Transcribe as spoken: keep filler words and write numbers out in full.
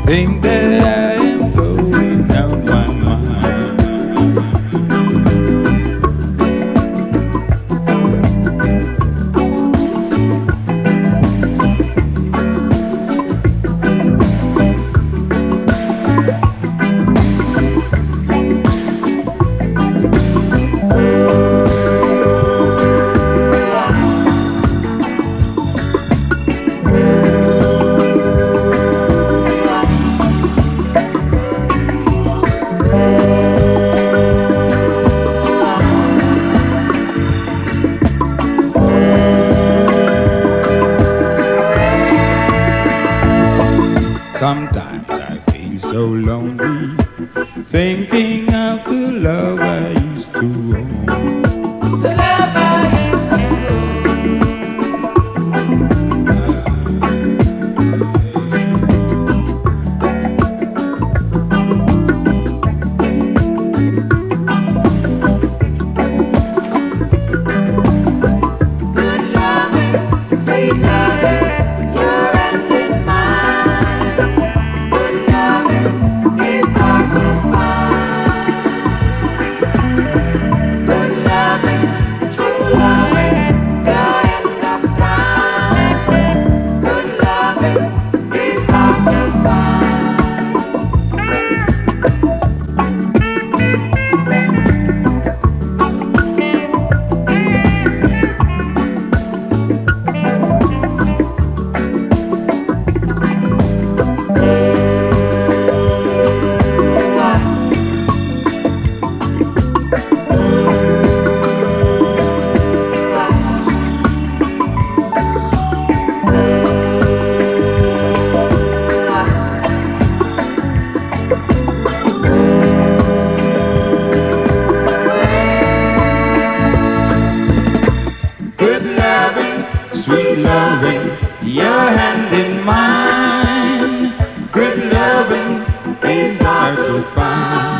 Think that I am going out my mind. Sometimes I feel so lonely, thinking of the love I used to own. The love I used to Good loving, sweet loving, your ending mine. Good loving is hard to find. Good loving, true loving, the end of time. Good loving is hard to find. Good loving, sweet loving, your hand in mine. Good loving is hard to find.